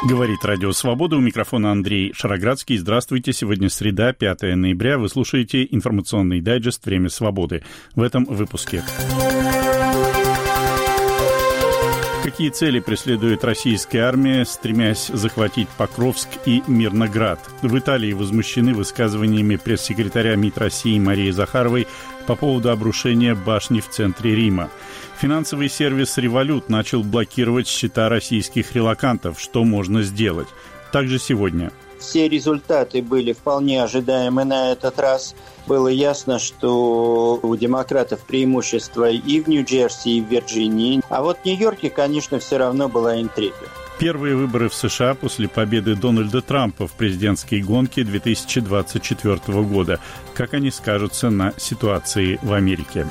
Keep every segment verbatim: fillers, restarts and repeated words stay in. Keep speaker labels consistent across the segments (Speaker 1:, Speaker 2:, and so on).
Speaker 1: Говорит Радио Свобода. У микрофона Андрей Шароградский. Здравствуйте. Сегодня среда, пятое ноября. Вы слушаете информационный дайджест «Время свободы». В этом выпуске. Какие цели преследует российская армия, стремясь захватить Покровск и Мирноград? В Италии возмущены высказываниями пресс-секретаря МИД России Марии Захаровой по поводу обрушения башни в центре Рима. Финансовый сервис «Револют» начал блокировать счета российских релокантов. Что можно сделать? Также сегодня.
Speaker 2: Все результаты были вполне ожидаемы на этот раз. Было ясно, что у демократов преимущество и в Нью-Джерси, и в Вирджинии. А вот в Нью-Йорке, конечно, все равно была интрига.
Speaker 1: Первые выборы в США после победы Дональда Трампа в президентской гонке две тысячи двадцать четвёртого года. Как они скажутся на ситуации в Америке?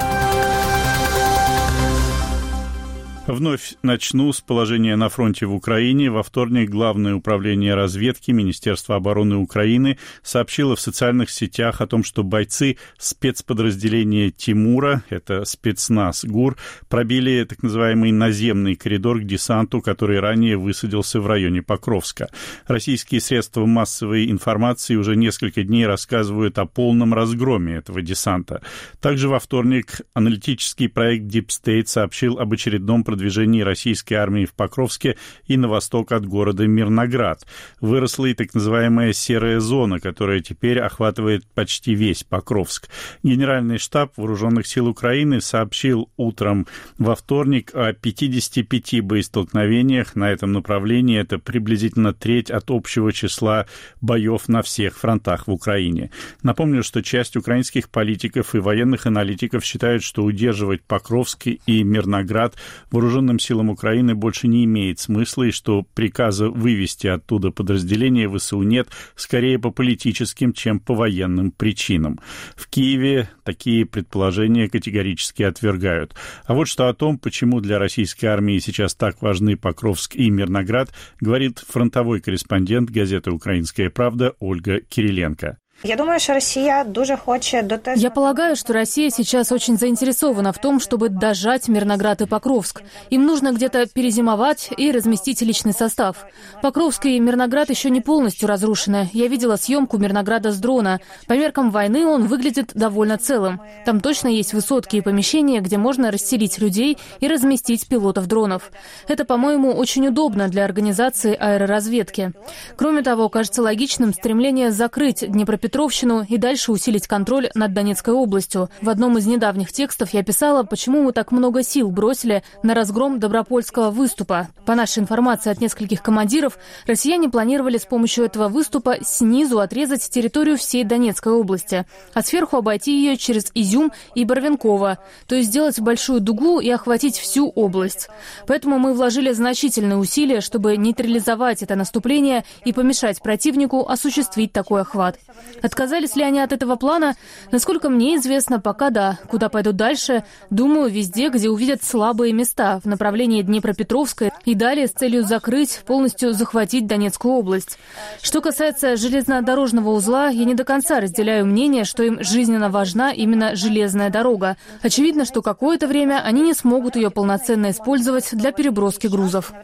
Speaker 1: Вновь начну с положения на фронте в Украине. Во вторник Главное управление разведки Министерства обороны Украины сообщило в социальных сетях о том, что бойцы спецподразделения Тимура, это спецназ ГУР, пробили так называемый наземный коридор к десанту, который ранее высадился в районе Покровска. Российские средства массовой информации уже несколько дней рассказывают о полном разгроме этого десанта. Также во вторник аналитический проект Deep State сообщил об очередном продвижении российской армии в Покровске и на восток от города Мирноград. Выросла и так называемая серая зона, которая теперь охватывает почти весь Покровск. Генеральный штаб Вооруженных сил Украины сообщил утром во вторник о пятидесяти пяти боестолкновениях на этом направлении. Это приблизительно треть от общего числа боев на всех фронтах в Украине. Напомню, что часть украинских политиков и военных аналитиков считают, что удерживать Покровск и Мирноград Вооруженным силам Украины больше не имеет смысла, и что приказа вывести оттуда подразделения ВСУ нет, скорее по политическим, чем по военным причинам. В Киеве такие предположения категорически отвергают. А вот что о том, почему для российской армии сейчас так важны Покровск и Мирноград, говорит фронтовой корреспондент газеты «Украинская правда» Ольга Кириленко.
Speaker 3: Я думаю, что Россия дуже хочет дотеснути...
Speaker 4: Я полагаю, что Россия сейчас очень заинтересована в том, чтобы дожать Мирноград и Покровск. Им нужно где-то перезимовать и разместить личный состав. Покровск и Мирноград еще не полностью разрушены. Я видела съемку Мирнограда с дрона. По меркам войны он выглядит довольно целым. Там точно есть высотки и помещения, где можно расселить людей и разместить пилотов дронов. Это, по-моему, очень удобно для организации аэроразведки. Кроме того, кажется логичным стремление закрыть Днепропетровск и дальше усилить контроль над Донецкой областью. В одном из недавних текстов я писала, почему мы так много сил бросили на разгром Добропольского выступа. По нашей информации от нескольких командиров, россияне планировали с помощью этого выступа снизу отрезать территорию всей Донецкой области, а сверху обойти ее через Изюм и Барвенково, то есть сделать большую дугу и охватить всю область. Поэтому мы вложили значительные усилия, чтобы нейтрализовать это наступление и помешать противнику осуществить такой охват. Отказались ли они от этого плана? Насколько мне известно, пока да. Куда пойдут дальше? Думаю, везде, где увидят слабые места в направлении Днепропетровска и далее с целью закрыть, полностью захватить Донецкую область. Что касается железнодорожного узла, я не до конца разделяю мнение, что им жизненно важна именно железная дорога. Очевидно, что какое-то время они не смогут ее полноценно использовать для переброски грузов.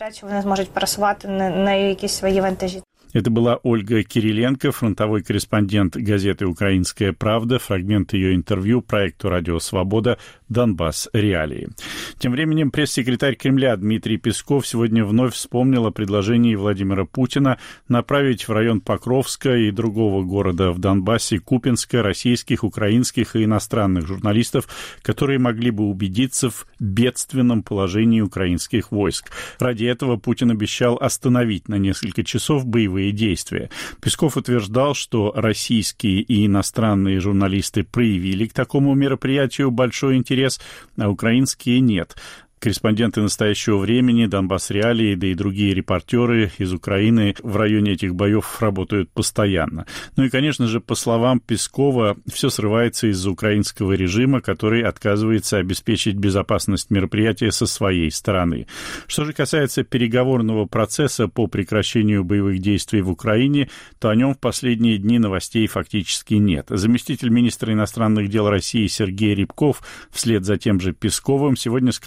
Speaker 1: Это была Ольга Кириленко, фронтовой корреспондент газеты «Украинская правда». Фрагмент ее интервью проекту «Радио Свобода» «Донбасс. Реалии». Тем временем пресс-секретарь Кремля Дмитрий Песков сегодня вновь вспомнил о предложении Владимира Путина направить в район Покровска и другого города в Донбассе, Купянска, российских, украинских и иностранных журналистов, которые могли бы убедиться в бедственном положении украинских войск. Ради этого Путин обещал остановить на несколько часов боевые действия. Песков утверждал, что российские и иностранные журналисты проявили к такому мероприятию большой интерес, а украинские нет. Корреспонденты «Настоящего времени», «Донбасс. Реалии», да и другие репортеры из Украины в районе этих боев работают постоянно. Ну и, конечно же, по словам Пескова, все срывается из-за украинского режима, который отказывается обеспечить безопасность мероприятия со своей стороны. Что же касается переговорного процесса по прекращению боевых действий в Украине, то о нем в последние дни новостей фактически нет. Заместитель министра иностранных дел России Сергей Рябков вслед за тем же Песковым сегодня сказал, что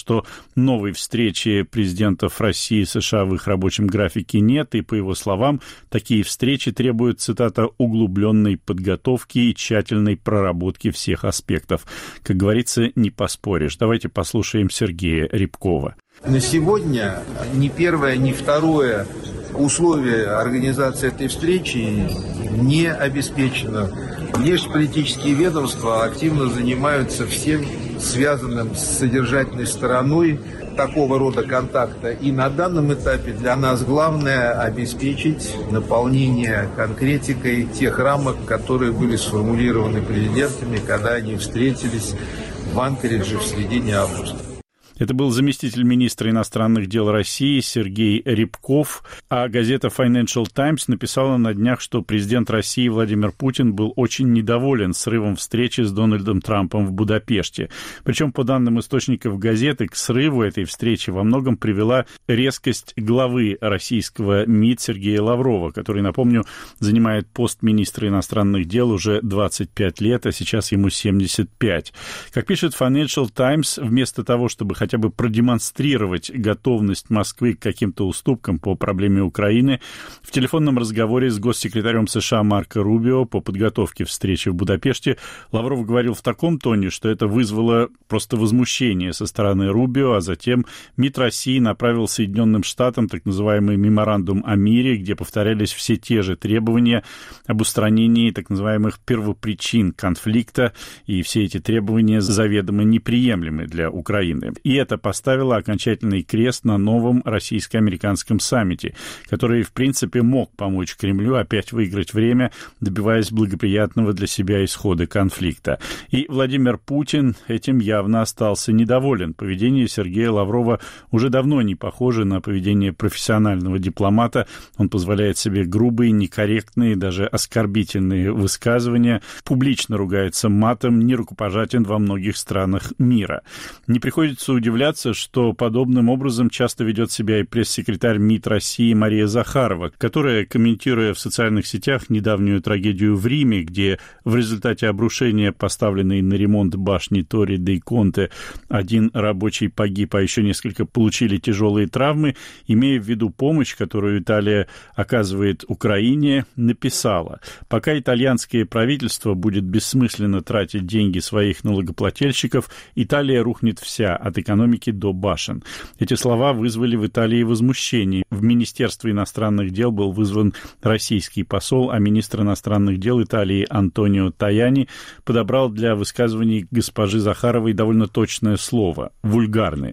Speaker 1: что новой встречи президентов России и США в их рабочем графике нет, и, по его словам, такие встречи требуют, цитата, «углубленной подготовки и тщательной проработки всех аспектов». Как говорится, не поспоришь. Давайте послушаем Сергея Рябкова.
Speaker 5: На сегодня ни первое, ни второе условие организации этой встречи не обеспечено. Внешнеполитические ведомства активно занимаются всем связанным с содержательной стороной такого рода контакта. И на данном этапе для нас главное обеспечить наполнение конкретикой тех рамок, которые были сформулированы президентами, когда они встретились в Анкоридже в середине августа.
Speaker 1: Это был заместитель министра иностранных дел России Сергей Рябков, а газета Financial Times написала на днях, что президент России Владимир Путин был очень недоволен срывом встречи с Дональдом Трампом в Будапеште. Причем, по данным источников газеты, к срыву этой встречи во многом привела резкость главы российского МИД Сергея Лаврова, который, напомню, занимает пост министра иностранных дел уже двадцать пять лет, а сейчас ему семьдесят пять. Как пишет Financial Times, вместо того, чтобы хотя бы продемонстрировать готовность Москвы к каким-то уступкам по проблеме Украины, в телефонном разговоре с госсекретарем США Марко Рубио по подготовке встречи в Будапеште Лавров говорил в таком тоне, что это вызвало просто возмущение со стороны Рубио, а затем МИД России направил Соединенным Штатам так называемый меморандум о мире, где повторялись все те же требования об устранении так называемых первопричин конфликта, и все эти требования заведомо неприемлемы для Украины. И это поставило окончательный крест на новом российско-американском саммите, который, в принципе, мог помочь Кремлю опять выиграть время, добиваясь благоприятного для себя исхода конфликта. И Владимир Путин этим явно остался недоволен. Поведение Сергея Лаврова уже давно не похоже на поведение профессионального дипломата. Он позволяет себе грубые, некорректные, даже оскорбительные высказывания, публично ругается матом, нерукопожатен во многих странах мира. Не приходится удивляться, что подобным образом часто ведет себя и пресс-секретарь МИД России Мария Захарова, которая, комментируя в социальных сетях недавнюю трагедию в Риме, где в результате обрушения поставленной на ремонт башни Тори де Конте один рабочий погиб, а еще несколько получили тяжелые травмы, имея в виду помощь, которую Италия оказывает Украине, написала: «Пока итальянское правительство будет бессмысленно тратить деньги своих налогоплательщиков, Италия рухнет вся, от экономики до башен». Эти слова вызвали в Италии возмущение. В Министерство иностранных дел был вызван российский посол, а министр иностранных дел Италии Антонио Таяни подобрал для высказываний госпожи Захаровой довольно точное слово – «вульгарный».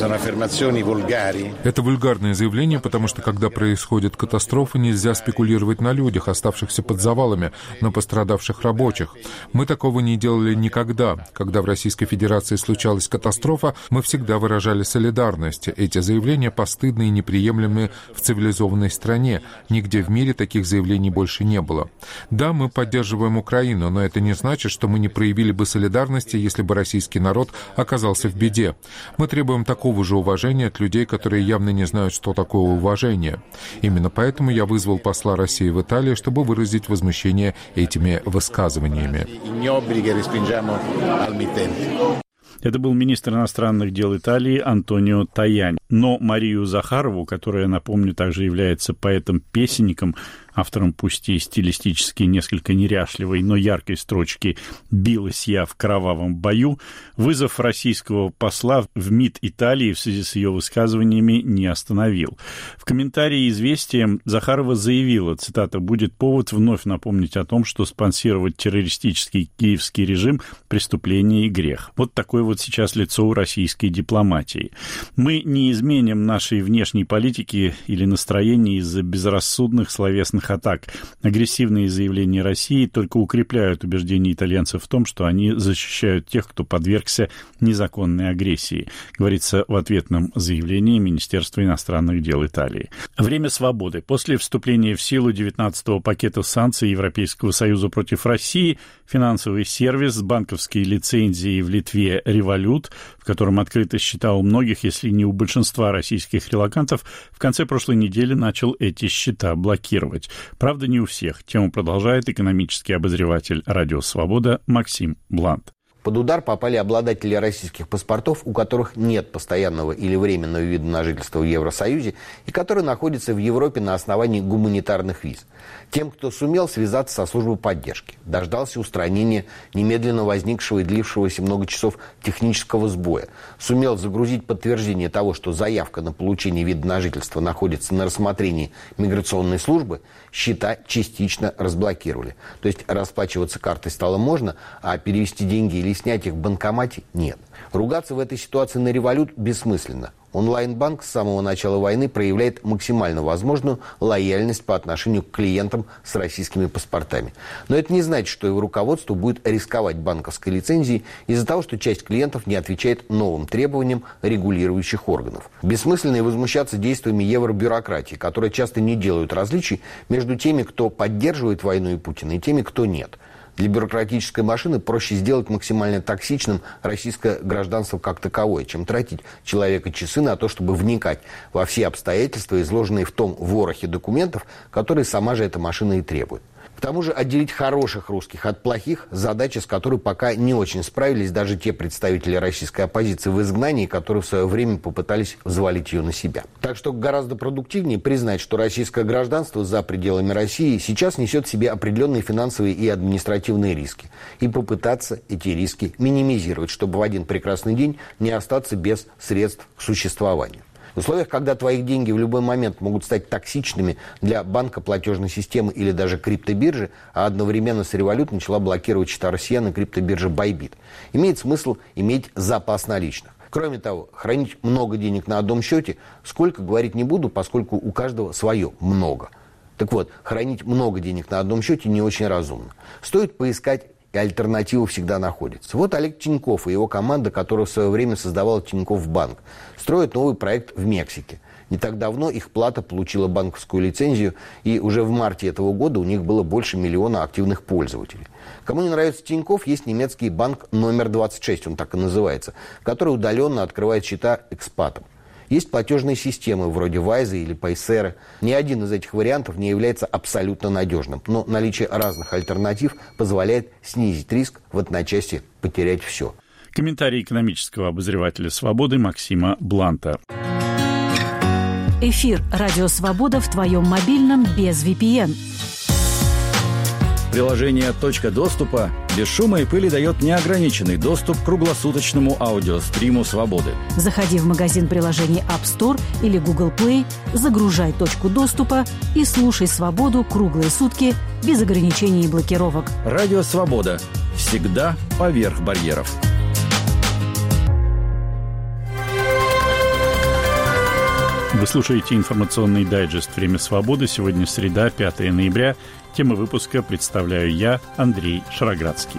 Speaker 6: Это вульгарное заявление, потому что, когда происходит катастрофа, нельзя спекулировать на людях, оставшихся под завалами, на пострадавших рабочих. Мы такого не делали никогда. Когда в Российской Федерации случалась катастрофа, мы всегда выражали солидарность. Эти заявления постыдны и неприемлемы в цивилизованной стране. Нигде в мире таких заявлений больше не было. Да, мы поддерживаем Украину, но это не значит, что мы не проявили бы солидарности, если бы российский народ оказался в беде. Мы требуем такого такого же уважения от людей, которые явно не знают, что такое уважение. Именно поэтому я вызвал посла России в Италии, чтобы выразить возмущение этими высказываниями.
Speaker 1: Это был министр иностранных дел Италии Антонио Таяни. Но Марию Захарову, которая, напомню, также является поэтом-песенником, автором пусть и стилистически несколько неряшливой, но яркой строчки «Билась я в кровавом бою», вызов российского посла в МИД Италии в связи с ее высказываниями не остановил. В комментарии «Известиям» Захарова заявила, цитата, «будет повод вновь напомнить о том, что спонсировать террористический киевский режим – преступление и грех». Вот такое вот сейчас лицо у российской дипломатии. Мы не изменим нашей внешней политики или настроения из-за безрассудных словесных атак. Агрессивные заявления России только укрепляют убеждение итальянцев в том, что они защищают тех, кто подвергся незаконной агрессии, говорится в ответном заявлении Министерства иностранных дел Италии. Время свободы. После вступления в силу девятнадцатого пакета санкций Европейского Союза против России финансовый сервис с банковской лицензией в Литве «Револют», в котором открыты счета у многих, если не у большинства российских релокантов, в конце прошлой недели начал эти счета блокировать. Правда, не у всех. Тему продолжает экономический обозреватель «Радио Свобода» Максим Блант.
Speaker 7: Под удар попали обладатели российских паспортов, у которых нет постоянного или временного вида на жительство в Евросоюзе и которые находятся в Европе на основании гуманитарных виз. Тем, кто сумел связаться со службой поддержки, дождался устранения немедленно возникшего и длившегося много часов технического сбоя, сумел загрузить подтверждение того, что заявка на получение вида на жительство находится на рассмотрении миграционной службы, счета частично разблокировали. То есть расплачиваться картой стало можно, а перевести деньги или снять их в банкомате нет. Ругаться в этой ситуации на Revolut бессмысленно. Онлайн-банк с самого начала войны проявляет максимально возможную лояльность по отношению к клиентам с российскими паспортами. Но это не значит, что его руководство будет рисковать банковской лицензией из-за того, что часть клиентов не отвечает новым требованиям регулирующих органов. Бессмысленно и возмущаться действиями евробюрократии, которые часто не делают различий между теми, кто поддерживает войну и Путина, и теми, кто нет. Для бюрократической машины проще сделать максимально токсичным российское гражданство как таковое, чем тратить человека часы на то, чтобы вникать во все обстоятельства, изложенные в том ворохе документов, которые сама же эта машина и требует. К тому же отделить хороших русских от плохих – задача, с которой пока не очень справились даже те представители российской оппозиции в изгнании, которые в свое время попытались взвалить ее на себя. Так что гораздо продуктивнее признать, что российское гражданство за пределами России сейчас несет в себе определенные финансовые и административные риски. И попытаться эти риски минимизировать, чтобы в один прекрасный день не остаться без средств к существованию. В условиях, когда твои деньги в любой момент могут стать токсичными для банка, платежной системы или даже криптобиржи, а одновременно с Revolut начала блокировать счета россиян и криптобиржа Bybit, имеет смысл иметь запас наличных. Кроме того, хранить много денег на одном счете, сколько говорить не буду, поскольку у каждого свое много. Так вот, хранить много денег на одном счете не очень разумно. Стоит поискать, и альтернатива всегда находится. Вот Олег Тиньков и его команда, которая в свое время создавала Тинькофф Банк, строят новый проект в Мексике. Не так давно их плата получила банковскую лицензию, и уже в марте этого года у них было больше миллиона активных пользователей. Кому не нравится Тинькофф, есть немецкий банк номер двадцать шесть, он так и называется, который удаленно открывает счета экспатам. Есть платежные системы вроде Вайза или Пайсера. Ни один из этих вариантов не является абсолютно надежным, но наличие разных альтернатив позволяет снизить риск в одночасье потерять все.
Speaker 1: Комментарий экономического обозревателя «Свободы» Максима Бланта.
Speaker 8: Эфир «Радио Свобода» в твоем мобильном без ви пи эн.
Speaker 9: Приложение «Точка доступа» без шума и пыли дает неограниченный доступ к круглосуточному аудиостриму «Свободы».
Speaker 8: Заходи в магазин приложений App Store или Google Play, загружай «Точку доступа» и слушай «Свободу» круглые сутки без ограничений и блокировок.
Speaker 9: Радио «Свобода». Всегда поверх барьеров.
Speaker 1: Вы слушаете информационный дайджест «Время свободы». Сегодня среда, пятое ноября. Тему выпуска представляю я, Андрей Шароградский.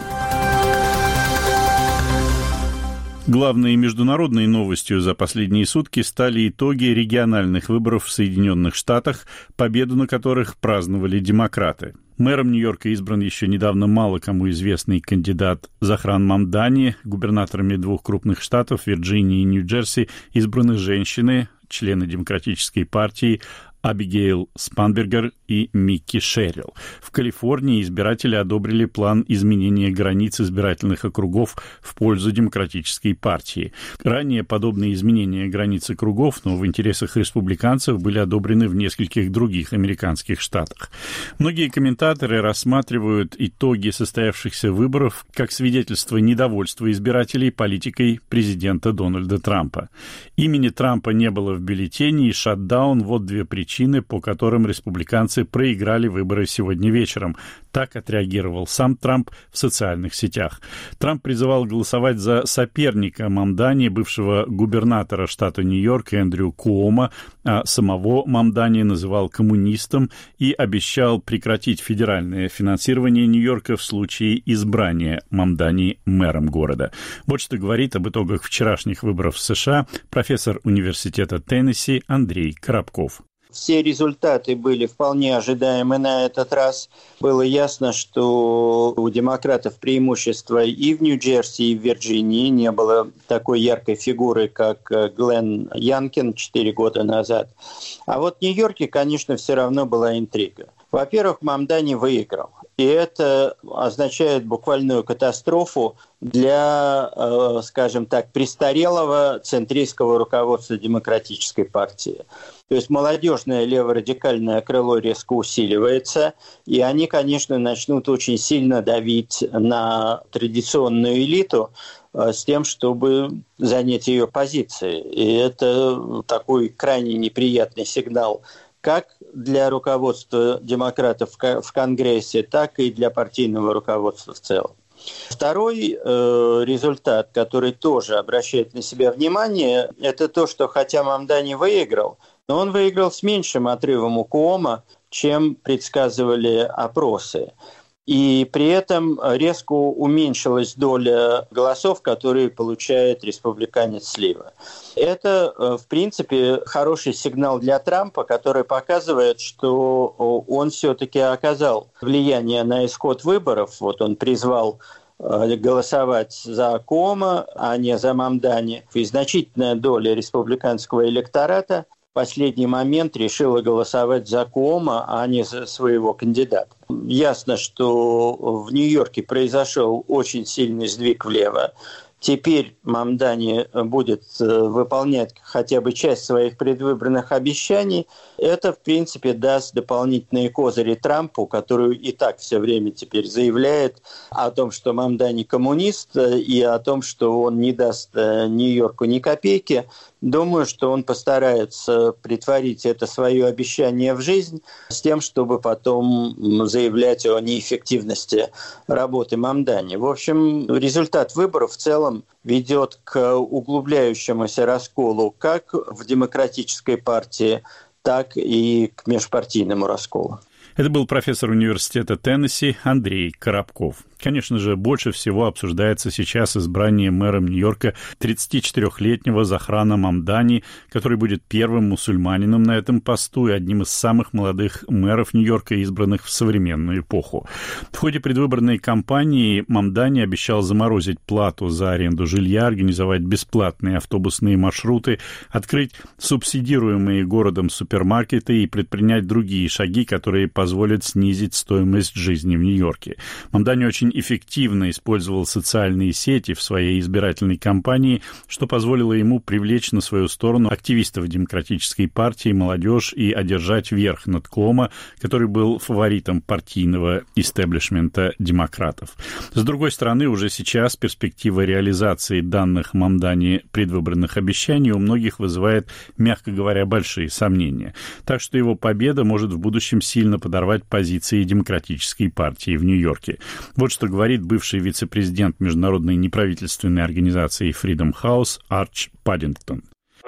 Speaker 1: Главной международной новостью за последние сутки стали итоги региональных выборов в Соединенных Штатах, победу на которых праздновали демократы. Мэром Нью-Йорка избран еще недавно мало кому известный кандидат Захран Мамдани. Губернаторами двух крупных штатов, Вирджинии и Нью-Джерси, избраны женщины, члены Демократической партии Абигейл Спанбергер и Микки Шеррилл. В Калифорнии избиратели одобрили план изменения границ избирательных округов в пользу Демократической партии. Ранее подобные изменения границ округов, но в интересах республиканцев, были одобрены в нескольких других американских штатах. Многие комментаторы рассматривают итоги состоявшихся выборов как свидетельство недовольства избирателей политикой президента Дональда Трампа. Имени Трампа не было в бюллетене, и шатдаун – вот две причины, по которым республиканцы проиграли выборы сегодня вечером. Так отреагировал сам Трамп в социальных сетях. Трамп призывал голосовать за соперника Мамдани, бывшего губернатора штата Нью-Йорк Эндрю Куомо, а самого Мамдани называл коммунистом и обещал прекратить федеральное финансирование Нью-Йорка в случае избрания Мамдани мэром города. Вот что говорит об итогах вчерашних выборов в США профессор университета Теннесси Андрей Коробков.
Speaker 2: Все результаты были вполне ожидаемы на этот раз. Было ясно, что у демократов преимущество и в Нью-Джерси, и в Вирджинии. Не было такой яркой фигуры, как Глен Янкин четыре года назад. А вот в Нью-Йорке, конечно, все равно была интрига. Во-первых, Мамдани выиграл. И это означает буквальную катастрофу для, скажем так, престарелого центристского руководства Демократической партии. То есть молодежное леворадикальное крыло резко усиливается, и они, конечно, начнут очень сильно давить на традиционную элиту с тем, чтобы занять ее позиции. И это такой крайне неприятный сигнал как для руководства демократов в Конгрессе, так и для партийного руководства в целом. Второй э, результат, который тоже обращает на себя внимание, это то, что хотя Мамдани выиграл, но он выиграл с меньшим отрывом у Кууома, чем предсказывали опросы. И при этом резко уменьшилась доля голосов, которые получает республиканец слева. Это, в принципе, хороший сигнал для Трампа, который показывает, что он все-таки оказал влияние на исход выборов. Вот он призвал голосовать за Кууома, а не за Мамдани. И значительная доля республиканского электората в последний момент решила голосовать за Кууома, а не за своего кандидата. Ясно, что в Нью-Йорке произошел очень сильный сдвиг влево. Теперь Мамдани будет выполнять хотя бы часть своих предвыборных обещаний. Это, в принципе, даст дополнительные козыри Трампу, который и так все время теперь заявляет о том, что Мамдани коммунист, и о том, что он не даст Нью-Йорку ни копейки. Думаю, что он постарается притворить это свое обещание в жизнь с тем, чтобы потом заявлять о неэффективности работы Мамдани. В общем, результат выборов в целом ведет к углубляющемуся расколу как в Демократической партии, так и к межпартийному расколу.
Speaker 1: Это был профессор университета Теннесси Андрей Коробков. Конечно же, больше всего обсуждается сейчас избрание мэром Нью-Йорка тридцатичетырёхлетнего Захрана Мамдани, который будет первым мусульманином на этом посту и одним из самых молодых мэров Нью-Йорка, избранных в современную эпоху. В ходе предвыборной кампании Мамдани обещал заморозить плату за аренду жилья, организовать бесплатные автобусные маршруты, открыть субсидируемые городом супермаркеты и предпринять другие шаги, которые позволят снизить стоимость жизни в Нью-Йорке. Мамдани очень эффективно использовал социальные сети в своей избирательной кампании, что позволило ему привлечь на свою сторону активистов Демократической партии, молодежь и одержать верх над Кууомо, который был фаворитом партийного истеблишмента демократов. С другой стороны, уже сейчас перспектива реализации данных Мамдани предвыборных обещаний у многих вызывает, мягко говоря, большие сомнения. Так что его победа может в будущем сильно подорвать позиции Демократической партии в Нью-Йорке. Вот что говорит бывший вице-президент международной неправительственной организации Freedom House Арч Паддингтон.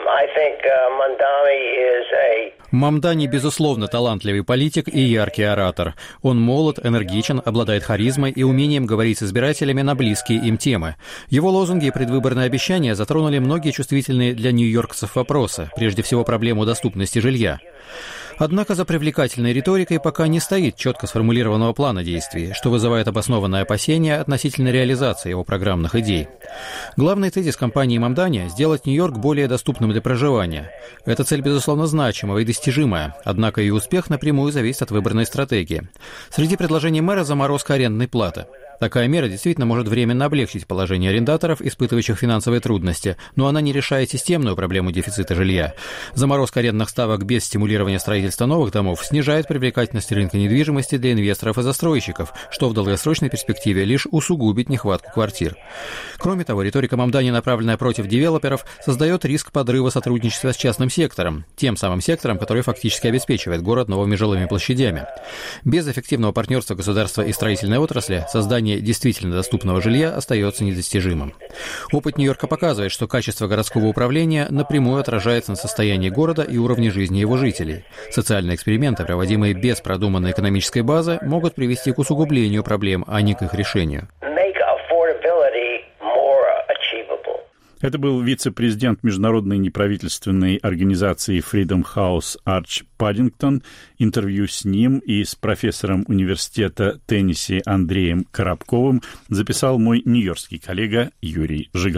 Speaker 10: Мамдани, безусловно, талантливый политик и яркий оратор. Он молод, энергичен, обладает харизмой и умением говорить с избирателями на близкие им темы. Его лозунги и предвыборные обещания затронули многие чувствительные для нью-йоркцев вопросы, прежде всего проблему доступности жилья. Однако за привлекательной риторикой пока не стоит четко сформулированного плана действий, что вызывает обоснованное опасение относительно реализации его программных идей. Главный тезис кампании Мамдани – сделать Нью-Йорк более доступным для проживания. Эта цель, безусловно, значимая и достижимая, однако ее успех напрямую зависит от выбранной стратегии. Среди предложений мэра – заморозка арендной платы. Такая мера действительно может временно облегчить положение арендаторов, испытывающих финансовые трудности, но она не решает системную проблему дефицита жилья. Заморозка арендных ставок без стимулирования строительства новых домов снижает привлекательность рынка недвижимости для инвесторов и застройщиков, что в долгосрочной перспективе лишь усугубит нехватку квартир. Кроме того, риторика Мамдани, направленная против девелоперов, создает риск подрыва сотрудничества с частным сектором, тем самым сектором, который фактически обеспечивает город новыми жилыми площадями. Без эффективного партнерства государства и строительной отрасли создание действительно доступного жилья остается недостижимым. Опыт Нью-Йорка показывает, что качество городского управления напрямую отражается на состоянии города и уровне жизни его жителей. Социальные эксперименты, проводимые без продуманной экономической базы, могут привести к усугублению проблем, а не к их решению.
Speaker 1: Это был вице-президент международной неправительственной организации Freedom House Арч Паддингтон. Интервью с ним и с профессором университета Теннесси Андреем Коробковым записал мой нью-йоркский коллега Юрий Жигалкин.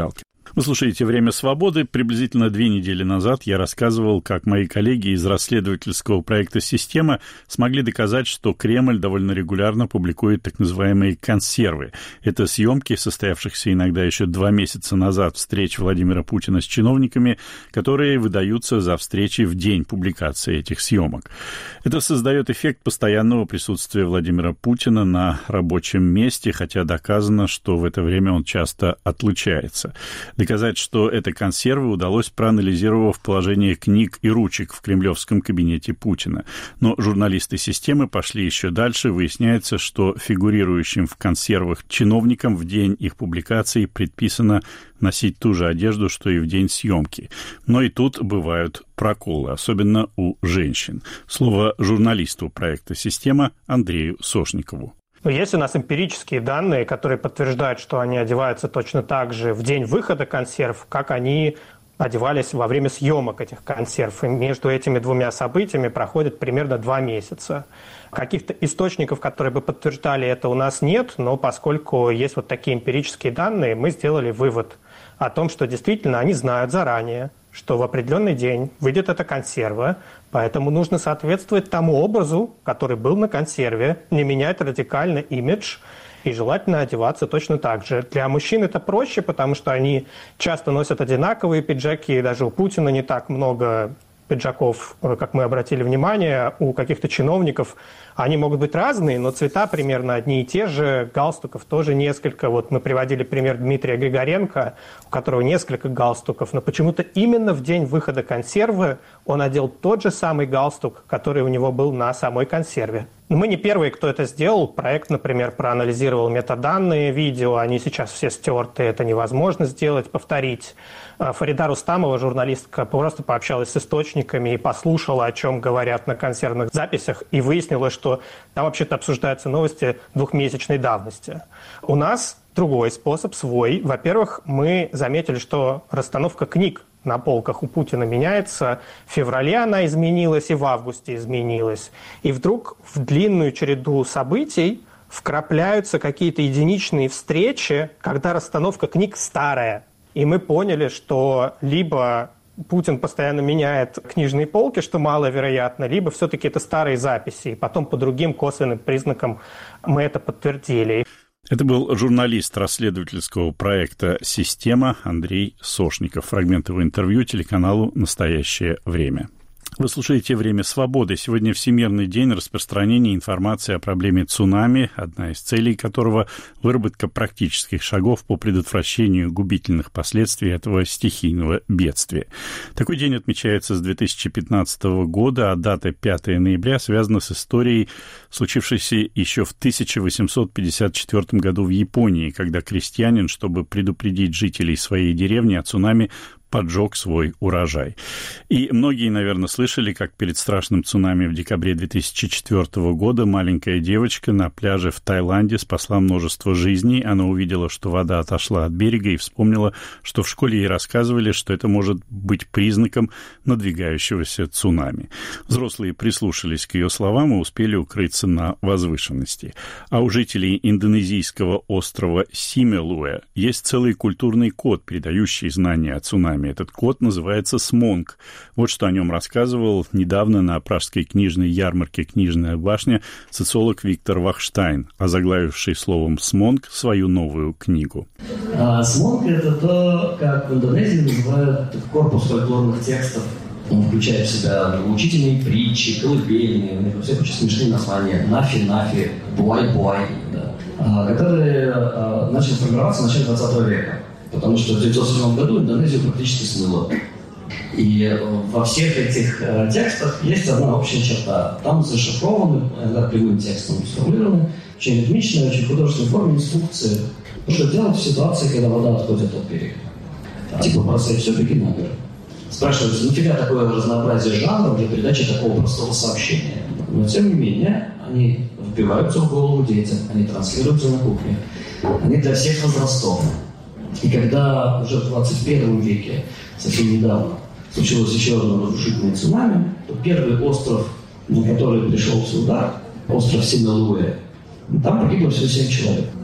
Speaker 1: Вы слушаете «Время свободы». Приблизительно две недели назад я рассказывал, как мои коллеги из расследовательского проекта «Система» смогли доказать, что Кремль довольно регулярно публикует так называемые консервы. Это съемки, состоявшихся иногда еще два месяца назад встреч Владимира Путина с чиновниками, которые выдаются за встречи в день публикации этих съемок. Это создает эффект постоянного присутствия Владимира Путина на рабочем месте, хотя доказано, что в это время он часто отлучается. Доказать, что это консервы, удалось, проанализировав положение книг и ручек в кремлевском кабинете Путина. Но журналисты «Системы» пошли еще дальше. Выясняется, что фигурирующим в консервах чиновникам в день их публикации предписано носить ту же одежду, что и в день съемки. Но и тут бывают проколы, особенно у женщин. Слово журналисту проекта «Система» Андрею Сошникову.
Speaker 11: Есть у нас эмпирические данные, которые подтверждают, что они одеваются точно так же в день выхода консерв, как они одевались во время съемок этих консерв. И между этими двумя событиями проходит примерно два месяца. Каких-то источников, которые бы подтверждали это, у нас нет, но поскольку есть вот такие эмпирические данные, мы сделали вывод о том, что действительно они знают заранее, что в определенный день выйдет эта консерва, поэтому нужно соответствовать тому образу, который был на консерве, не менять радикально имидж и желательно одеваться точно так же. Для мужчин это проще, потому что они часто носят одинаковые пиджаки, и даже у Путина не так много пиджаков, как мы обратили внимание, у каких-то чиновников они могут быть разные, но цвета примерно одни и те же, галстуков тоже несколько. Вот мы приводили пример Дмитрия Григоренко, у которого несколько галстуков, но почему-то именно в день выхода консервы он одел тот же самый галстук, который у него был на самой консерве. Но мы не первые, кто это сделал. Проект, например, проанализировал метаданные видео, они сейчас все стерты, это невозможно сделать, повторить. Фарида Рустамова, журналистка, просто пообщалась с источниками и послушала, о чем говорят на консервных записях, и выяснила, что там вообще-то обсуждаются новости двухмесячной давности. У нас другой способ, свой. Во-первых, мы заметили, что расстановка книг на полках у Путина меняется. В феврале она изменилась и в августе изменилась. И вдруг в длинную череду событий вкрапляются какие-то единичные встречи, когда расстановка книг старая. И мы поняли, что либо Путин постоянно меняет книжные полки, что маловероятно, либо все-таки это старые записи. И потом по другим косвенным признакам мы это подтвердили.
Speaker 1: Это был журналист расследовательского проекта «Система» Андрей Сошников. Фрагмент его интервью телеканалу «Настоящее время». Вы слушаете «Время свободы». Сегодня Всемирный день распространения информации о проблеме цунами, одна из целей которого – выработка практических шагов по предотвращению губительных последствий этого стихийного бедствия. Такой день отмечается с две тысячи пятнадцатого года, а дата пятого ноября связана с историей, случившейся еще в тысяча восемьсот пятьдесят четвёртом году в Японии, когда крестьянин, чтобы предупредить жителей своей деревни о цунами, поджег свой урожай. И многие, наверное, слышали, как перед страшным цунами в декабре две тысячи четвёртого года маленькая девочка на пляже в Таиланде спасла множество жизней. Она увидела, что вода отошла от берега, и вспомнила, что в школе ей рассказывали, что это может быть признаком надвигающегося цунами. Взрослые прислушались к ее словам и успели укрыться на возвышенности. А у жителей индонезийского острова Симелуэ есть целый культурный код, передающий знания о цунами. Этот код называется «Смонг». Вот что о нем рассказывал недавно на пражской книжной ярмарке «Книжная башня» социолог Виктор Вахштайн, озаглавивший словом «Смонг» свою новую книгу.
Speaker 12: Смонг – это то, как в Индонезии называют корпус фольклорных текстов. Он включает в себя учительные притчи, колыбельные, у них у всех очень смешные названия. Нафи-нафи, буай-буай, да, которые начали формироваться в начале двадцатого века. Потому что в тысяча девятьсот седьмом году Индонезию практически смыло. И во всех этих э, текстах есть одна общая черта. Там зашифрованы, иногда прямым текстом сформулированы, очень ритмичные, очень художественной форме инструкции. Что делать в ситуации, когда вода отходит от берега? Типа бросать все беги на берег. Спрашивается, нафига такое разнообразие жанров для передачи такого простого сообщения? Но тем не менее, они вбиваются в голову детям, они транслируются на кухне. Они для всех возрастов. И когда уже в двадцать первом веке, совсем недавно, случилось еще одно разрушительное цунами, то первый остров, на который пришелся удар, остров Симелуэ, там погибло всего семь человек.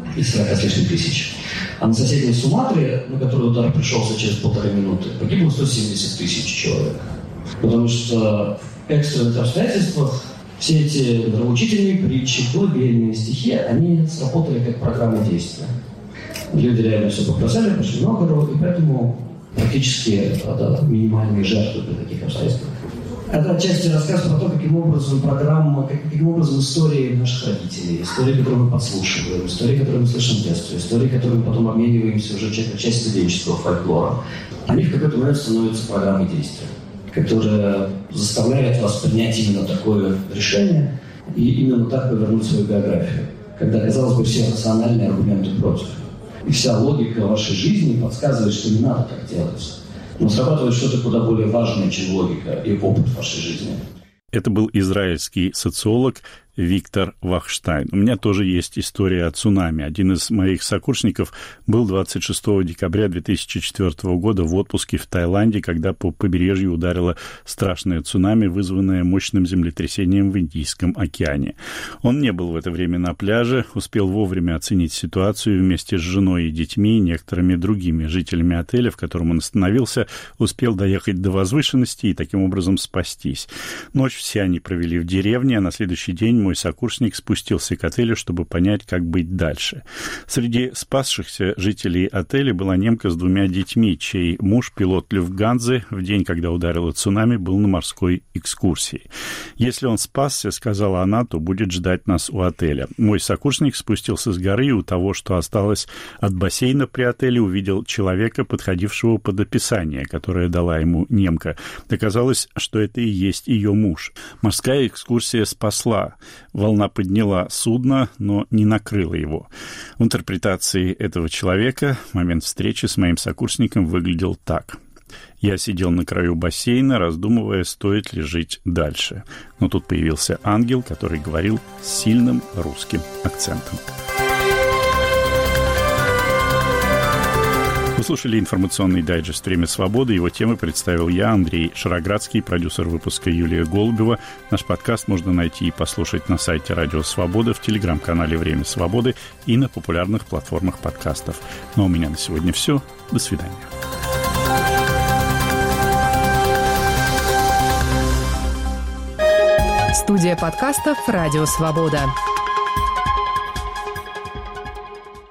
Speaker 12: из сорока с лишним тысяч. А на соседней Суматре, на которую удар пришелся через полторы минуты, погибло сто семьдесят тысяч человек. Потому что в экстренных обстоятельствах все эти нравоучительные притчи, колыбельные стихи, они сработали как программа действия. Люди реально все побросали, пошли на гору, и поэтому практически да, минимальные жертвы при таких обстоятельствах. Это отчасти рассказ про то, каким образом программа, каким образом истории наших родителей, истории, которые мы подслушиваем, истории, которые мы слышим в детстве, истории, которые мы потом обмениваемся уже часть, часть студенческого фольклора, они в какой-то момент становятся программой действия, которая заставляет вас принять именно такое решение и именно так повернуть свою биографию, когда, казалось бы, все рациональные аргументы против. И вся логика вашей жизни подсказывает, что не надо так делать. Но срабатывает что-то куда более важное, чем логика и опыт вашей жизни.
Speaker 1: Это был израильский социолог Виктор Вахштайн. У меня тоже есть история о цунами. Один из моих сокурсников был двадцать шестого декабря две тысячи четвёртого года в отпуске в Таиланде, когда по побережью ударило страшное цунами, вызванное мощным землетрясением в Индийском океане. Он не был в это время на пляже, успел вовремя оценить ситуацию вместе с женой и детьми и некоторыми другими жителями отеля, в котором он остановился, успел доехать до возвышенности и таким образом спастись. Ночь все они провели в деревне, а на следующий день мой сокурсник спустился к отелю, чтобы понять, как быть дальше. Среди спасшихся жителей отеля была немка с двумя детьми, чей муж, пилот Люфтганзы, в день, когда ударило цунами, был на морской экскурсии. «Если он спасся, — сказала она, — то будет ждать нас у отеля». Мой сокурсник спустился с горы и у того, что осталось от бассейна при отеле, увидел человека, подходившего под описание, которое дала ему немка. Оказалось, что это и есть ее муж. Морская экскурсия спасла. Волна подняла судно, но не накрыла его. В интерпретации этого человека момент встречи с моим сокурсником выглядел так. Я сидел на краю бассейна, раздумывая, стоит ли жить дальше. Но тут появился ангел, который говорил с сильным русским акцентом. Вы слушали информационный дайджест «Время свободы». Его темы представил я, Андрей Шароградский, продюсер выпуска Юлия Голубева. Наш подкаст можно найти и послушать на сайте Радио Свобода, в телеграм-канале «Время свободы» и на популярных платформах подкастов. Ну а у меня на сегодня все. До свидания.
Speaker 13: Студия подкастов «Радио Свобода».